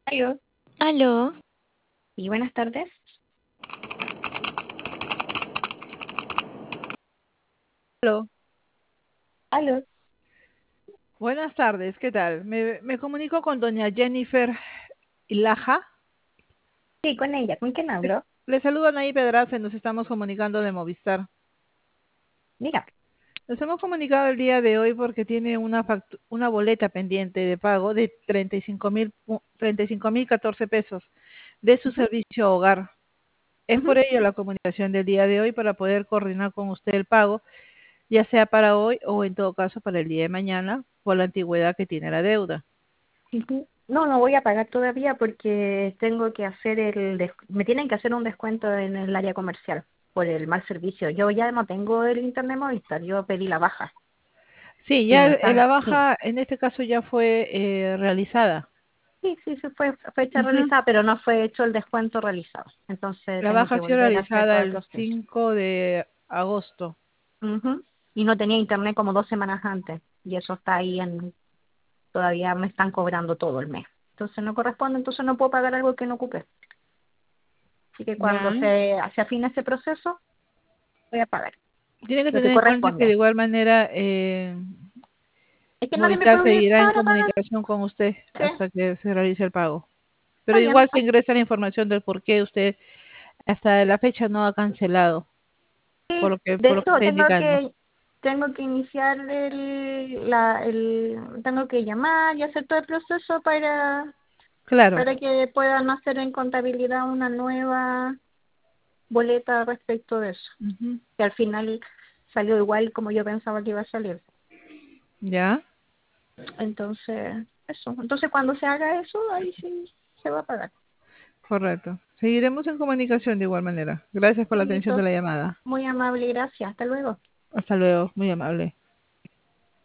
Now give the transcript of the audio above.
Aló, Aló, y buenas tardes. Aló, Aló, buenas tardes, ¿qué tal? Me comunico con doña Jennifer Ilaja. sí, con ella, ¿con quién Le, hablo? le saludo Anaí Pedraza y nos estamos comunicando de Movistar. Diga. Nos hemos comunicado el día de hoy porque tiene una boleta pendiente de pago de 35.014 pesos de su Ujú, servicio hogar. Es ujú. por ello la comunicación del día de hoy para poder coordinar con usted el pago, ya sea para hoy o en todo caso para el día de mañana, por la antigüedad que tiene la deuda. Ujú. No, no voy a pagar todavía porque tengo que hacer me tienen que hacer un descuento en el área comercial por el mal servicio. Yo ya no tengo el internet Movistar, yo pedí la baja Sí, y ya me están, la sí, baja en este caso ya fue realizada. sí, fue hecha Ujú. realizada, pero no fue hecho el descuento realizado. Entonces La tengo baja que ha sido volver a hacer realizada todo el el proceso. 5 de agosto. Ujú. Y no tenía internet como 2 semanas antes y eso está ahí todavía me están cobrando todo el mes. Entonces no corresponde, entonces no puedo pagar algo que no ocupé. Así que cuando Ya. se afine ese proceso, voy a pagar Tiene que lo que tener en cuenta que de corresponde. igual manera Es que nadie me Movistar puede seguirá en orientar a pagar. comunicación con usted Sí, hasta que se realice el pago. Pero está bien. igual se ingresa la información del por qué usted hasta la fecha no ha cancelado, Sí, de por lo que hecho está indicando. tengo que iniciar tengo que llamar y hacer todo el proceso Claro. para que puedan hacer en contabilidad una nueva boleta respecto de eso. Ujú. Que al final salió igual como yo pensaba que iba a salir. Ya, Entonces, eso. Entonces, cuando se haga eso, ahí sí se va a pagar. correcto. Seguiremos en comunicación de igual manera. Gracias por la atención de Listo. la llamada. Muy amable, gracias. Hasta luego. Hasta luego, muy amable.